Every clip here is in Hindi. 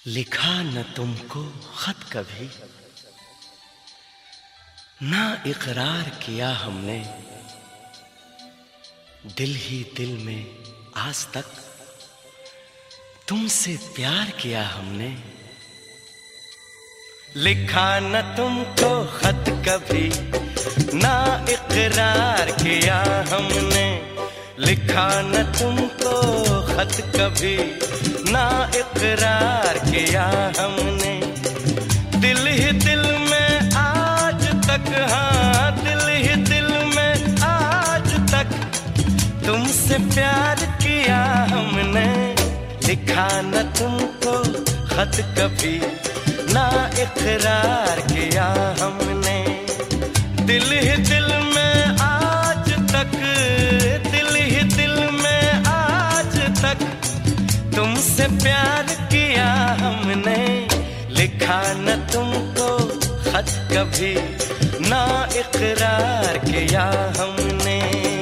लिखा न तुमको खत कभी, ना इकरार किया हमने, दिल ही दिल में आज तक तुमसे प्यार किया हमने। लिखा न तुमको खत कभी, ना इकरार किया हमने। लिखा न तुमको खत कभी, ना इकरार किया हमने। दिल ही दिल में आज तक, हाँ दिल ही दिल में आज तक तुमसे प्यार किया हमने। लिखा न तुमको खत कभी, ना इकरार किया हमने। दिल ही दिल में आज तक, दिल ही दिल में आज तक तुमसे प्यार किया हमने। लिखा न तुमको खत कभी, ना इकरार किया हमने।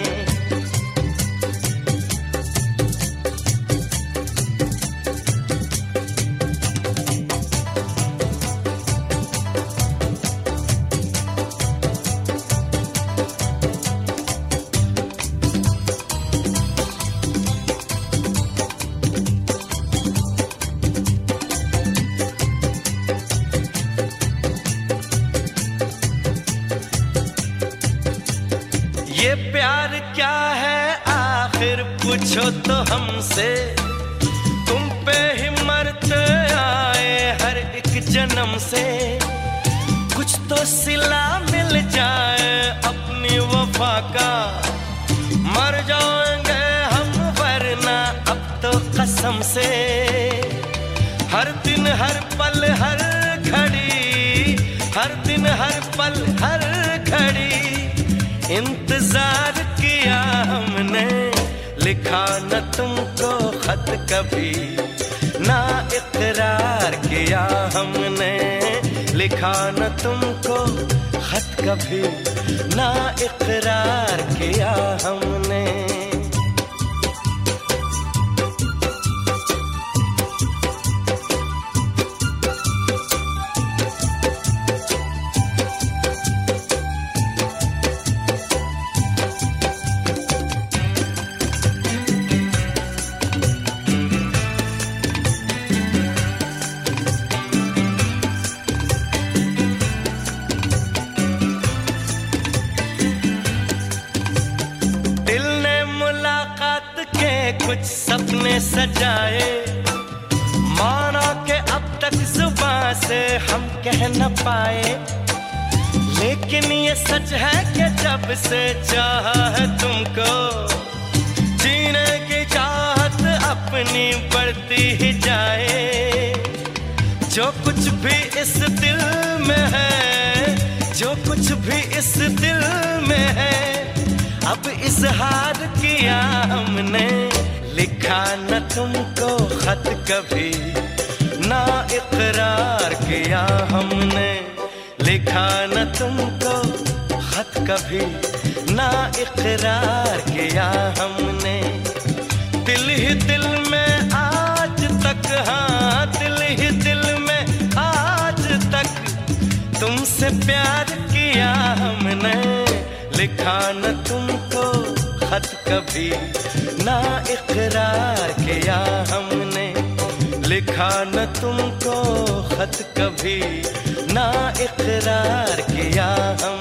ये प्यार क्या है आखिर पूछो तो हमसे। तुम पे ही मरते आए हर एक जन्म से। कुछ तो सिला मिल जाए अपनी वफा का, मर जाएंगे हम वरना अब तो कसम से। हर दिन हर पल हर घड़ी, हर दिन हर पल हर घड़ी इंतजार किया हमने। लिखा न तुमको खत कभी, ना इकरार किया हमने। लिखा न तुमको खत कभी, ना इकरार किया हमने। कुछ सपने सजाए, माना के अब तक जुबां से हम कह न पाए। लेकिन ये सच है कि जब से चाहा है तुमको, जीने की चाहत अपनी बढ़ती ही जाए। जो कुछ भी इस दिल में है, जो कुछ भी इस दिल में है, अब इजहार किया हमने। लिखा न तुमको खत कभी, ना इकरार किया हमने। लिखा न तुमको खत कभी, ना इकरार किया हमने। दिल ही दिल में आज तक, हाँ दिल ही दिल में आज तक तुमसे प्यार किया हमने। लिखा न तुमको खत कभी, ना इकरार किया हमने। लिखा न तुमको खत कभी, ना इकरार किया हमने।